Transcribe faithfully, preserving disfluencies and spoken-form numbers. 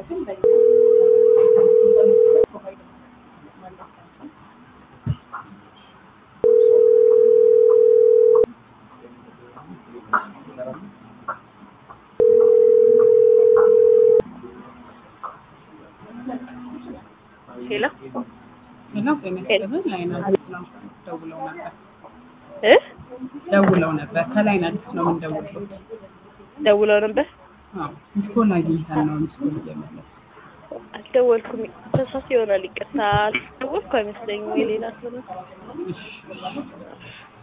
Hello? Hello, Benefit line ነው ደውለው ነበር እ ደውለው ነበር ከላይ አዲስ ነው ምን ደውለው ደውለው ነበር አዎ ስኮላ አግኝተን ነው ስኮል እየመለስ አልደወልኩም ተሳስቶ ይሆናል ይቅርታ ደወልኩ አይመስለኝም የሌላ ሰው ነው እሺ